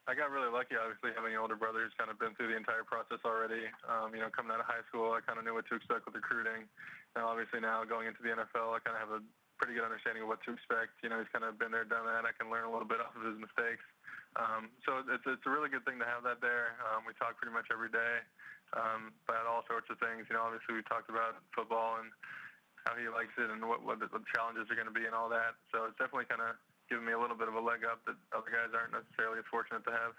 I got really lucky, obviously, having an older brother who's kind of been through the entire process already. Coming out of high school, I kind of knew what to expect with recruiting. And obviously now going into the NFL, I kind of have a pretty good understanding of what to expect. He's kind of been there, done that. I can learn a little bit off of his mistakes. So it's a really good thing to have that there. We talk pretty much every day about all sorts of things. Obviously we talked about football and how he likes it and what the challenges are going to be and all that. So it's definitely kind of given me a little bit of a leg up that other guys aren't necessarily as fortunate to have.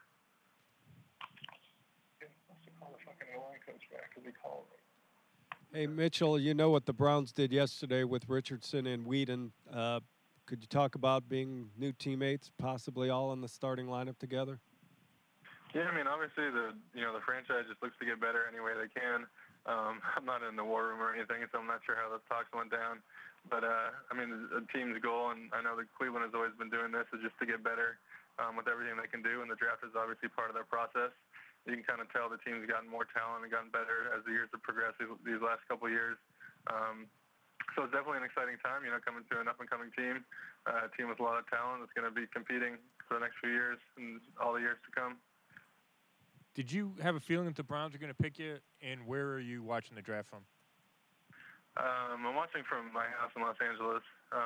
Hey, Mitchell, you know what the Browns did yesterday with Richardson and Whedon. Could you talk about being new teammates, possibly all in the starting lineup together? Yeah, obviously the franchise just looks to get better any way they can. I'm not in the war room or anything, so I'm not sure how those talks went down. But, the team's goal, and I know that Cleveland has always been doing this, is just to get better with everything they can do, and the draft is obviously part of that process. You can kind of tell the team's gotten more talent and gotten better as the years have progressed these last couple of years. So it's definitely an exciting time, coming to an up-and-coming team, a team with a lot of talent that's going to be competing for the next few years and all the years to come. Did you have a feeling that the Browns are going to pick you, and where are you watching the draft from? I'm watching from my house in Los Angeles.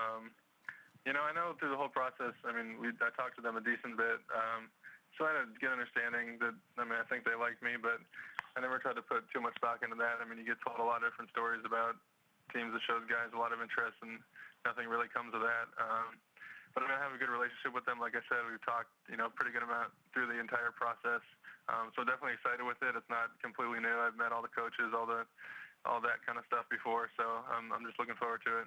I know through the whole process, I talked to them a decent bit. So I had a good understanding that, I think they liked me, but I never tried to put too much stock into that. You get told a lot of different stories about teams that shows guys a lot of interest, and nothing really comes of that. But I have a good relationship with them. Like I said, we've talked, pretty good amount through the entire process. So definitely excited with it. It's not completely new. I've met all the coaches, all that kind of stuff before. So I'm just looking forward to it.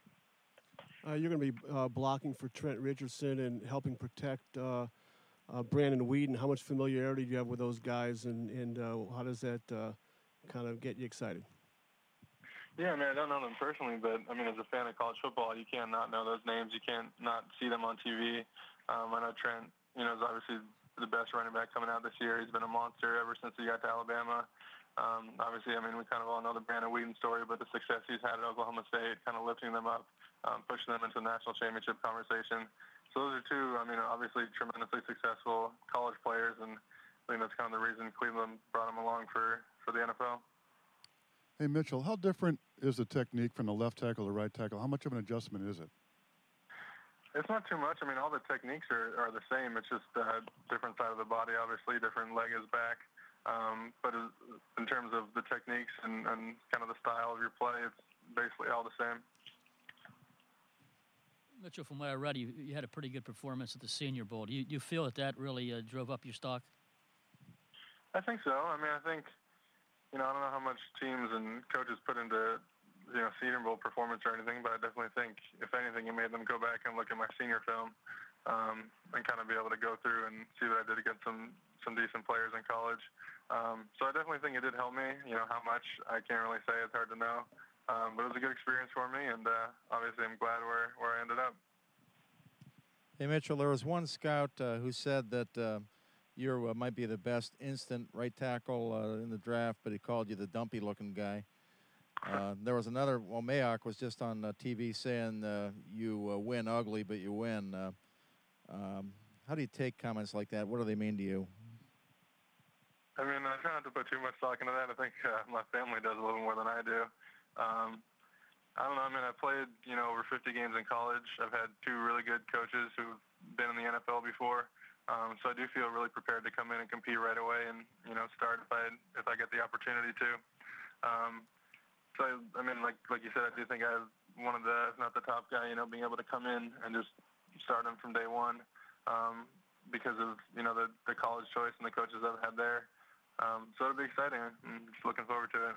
You're going to be blocking for Trent Richardson and helping protect Brandon Whedon. How much familiarity do you have with those guys, and how does that kind of get you excited? Yeah, I don't know them personally, but as a fan of college football, you can't not know those names. You can't not see them on TV. I know Trent, is obviously the best running back coming out this year. He's been a monster ever since he got to Alabama. Obviously, we kind of all know the Brandon Whedon story, but the success he's had at Oklahoma State, kind of lifting them up, pushing them into the national championship conversation. So those are two, obviously tremendously successful college players, and I think that's kind of the reason Cleveland brought them along for the NFL. Hey, Mitchell, how different is the technique from the left tackle to right tackle? How much of an adjustment is it? It's not too much. All the techniques are the same. It's just a different side of the body, obviously, different leg is back. But in terms of the techniques and kind of the style of your play, it's basically all the same. Mitchell, from what I read, you had a pretty good performance at the Senior Bowl. Do you feel that really drove up your stock? I think so. I think, I don't know how much teams and coaches put into, Senior Bowl performance or anything, but I definitely think, if anything, it made them go back and look at my senior film and kind of be able to go through and see what I did against some decent players in college. So I definitely think it did help me. How much, I can't really say. It's hard to know. But it was a good experience for me, and obviously I'm glad where I ended up. Hey, Mitchell, there was one scout who said that you might be the best instant right tackle in the draft, but he called you the dumpy-looking guy. There was another, Mayock was just on TV saying you win ugly, but you win. How do you take comments like that? What do they mean to you? I try not to put too much stock into that. I think my family does a little more than I do. I don't know. I played, over 50 games in college. I've had two really good coaches who've been in the NFL before. So I do feel really prepared to come in and compete right away and, start if I get the opportunity to. So, like you said, I do think I have one of the, if not the top guy, being able to come in and just start him from day one because of, the college choice and the coaches I've had there. So it'll be exciting. I'm just looking forward to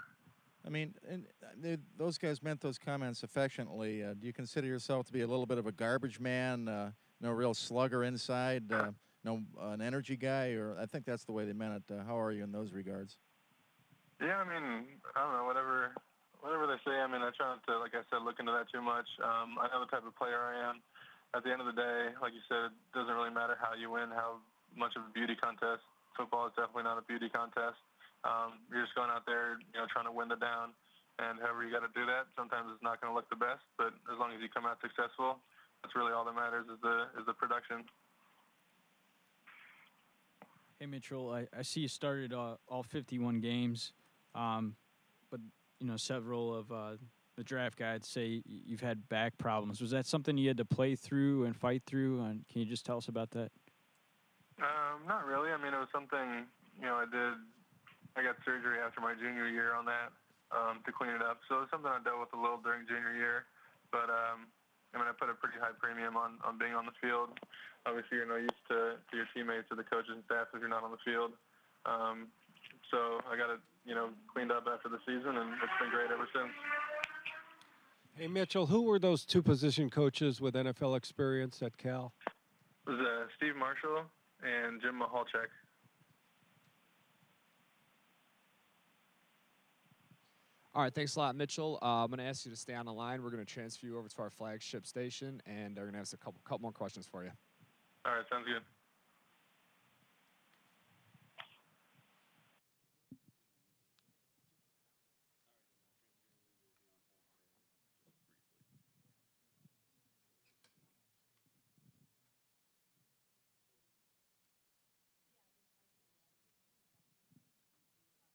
it. Those guys meant those comments affectionately. Do you consider yourself to be a little bit of a garbage man, real slugger inside, an energy guy? Or I think that's the way they meant it. How are you in those regards? Yeah, I don't know, whatever they say. I try not to, like I said, look into that too much. I know the type of player I am. At the end of the day, like you said, it doesn't really matter how you win, how much of a beauty contest. Football is definitely not a beauty contest. You're just going out there, trying to win the down, and however you got to do that. Sometimes it's not going to look the best, but as long as you come out successful, that's really all that matters is the production. Hey, Mitchell, I see you started all 51 games, but, several of the draft guides say you've had back problems. Was that something you had to play through and fight through? And can you just tell us about that? Not really. I mean, it was something, I got surgery after my junior year on that to clean it up. So it was something I dealt with a little during junior year. But, I put a pretty high premium on being on the field. Obviously, you're no use to your teammates or the coaches and staff if you're not on the field. So I got it, cleaned up after the season, and it's been great ever since. Hey, Mitchell, who were those two position coaches with NFL experience at Cal? It was Steve Marshall and Jim Mahalchek. All right, thanks a lot, Mitchell. I'm going to ask you to stay on the line. We're going to transfer you over to our flagship station, and they're going to ask a couple more questions for you. All right, sounds good.